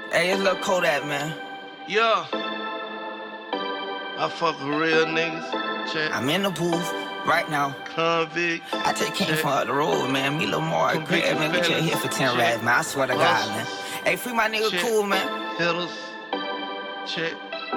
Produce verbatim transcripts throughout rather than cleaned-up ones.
Hey, it's Lil Kodak, man. Yeah. I fuck with real niggas. Check. I'm in the booth right now. Convict. I just came Check. from up the road, man. Me, Lil Mar, Greg, man. We just hit for ten rats, man. I swear to God, man. Hey, free my nigga Check. Cool, man. Hitters. Check.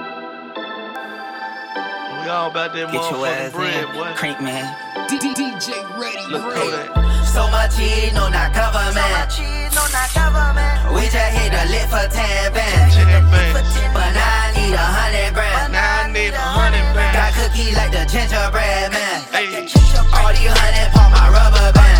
We all about that Get your ass motherfucking bread, in. boy. Crank, man. D J Ready Look Red. Kodak. So much cheese, no not government. So much cheese, no not government. We just hit the lit for ten bands. ten bands. But now I need a hundred grand. Now I need a hundred bands. Got cookies like the gingerbread man. Hey. All these hundred pop my rubber band.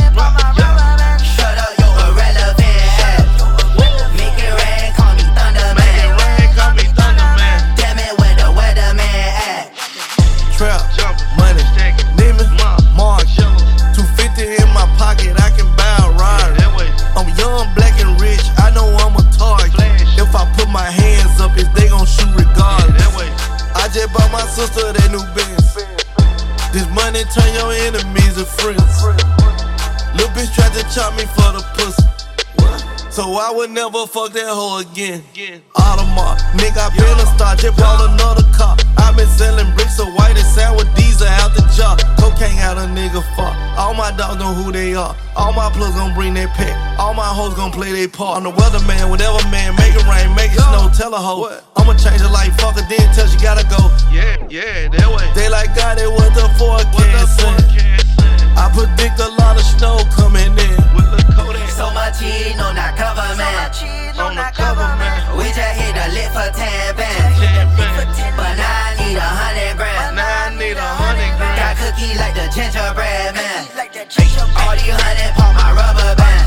Shut up, yo, irrelevant ass. Make it rain, call me Thunder Make it Man. rain, call me Thunder Man. Damn it, where the weatherman at? Trap, Jumping. money, Stacking. Neiman, Mark. Mark, Shello. two fifty in my pocket, I can buy a ride. That way. I'm young, black and rich, I know I'm a target. Flash. If I put my hands up, is they gon' shoot regardless. That way. I just bought my sister that new Benz. This money turn your enemies to friends. Lil' bitch tried to chop me for the pussy, so I would never fuck that hoe again. Again. Audemars, nigga, I been a star, just bought another car. I been selling bricks of white and sour diesel out the jar. Cocaine got a nigga fuck. All my dogs know who they are. All my plugs gon' bring their pet. All my hoes gon' play their part. I'm the weatherman, whatever man, make it rain, make it snow, tell a hoe. I'ma change her life, fuck her, then tell she gotta go. Yeah, yeah, that way. They like God, it was the What the forecast. saying. forecast saying? I predict a lot of snow coming in. With Lil Kodak. So much cheese, no not So government. much cheese, no On the not cover, government. man. We just hit the lit for ten bands. ten bands. But now I need a hundred grand. Now I need a hundred grand. Got cookies like the gingerbread man. Like that gingerbread. All these hundred pop my rubber band.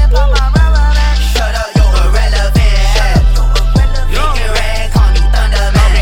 Shut up, yo, irrelevant ass. Make it rain, call me Thunder Man.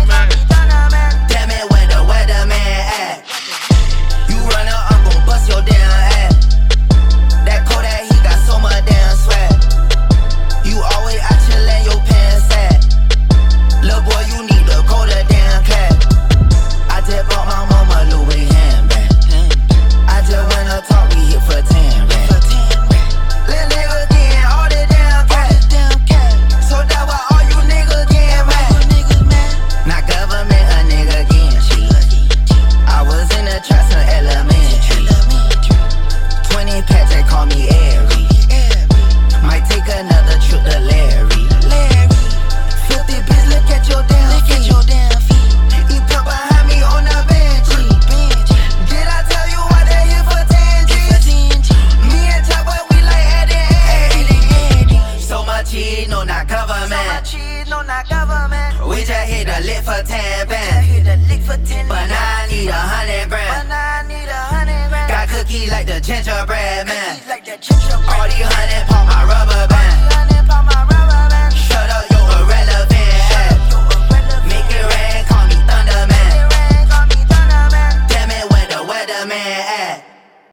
Damn it, where the weatherman at? You run up, I'm gon' bust your damn ass. That Kodak, he got so much damn swag. You always out your lane, your pants sad. Lil' boy, you need to go to damn class. I just bought my mama Louis handbag. I just went up talk, we hit for ten racks. Lil' nigga getting all the damn cash. So that why all you niggas getting mad. Not government, a nigga getting cheap. I was in the trap, some elementary. Twenty packs, they call me Airy. Might take another trip to Larry. Filthy bitch, look at your damn feet. You put behind me on the bench. Did I tell you why they here for ten G's? Me and Chopper, we like Eddie Eddie. So much cheese, no not So government. much cheese, no not government. We just hit the lit for ten I bands. hit a lick for ten. But now I need a hundred But grand. now I need a hundred grand. Got cookies like the gingerbread man. Like that gingerbread. All these hundred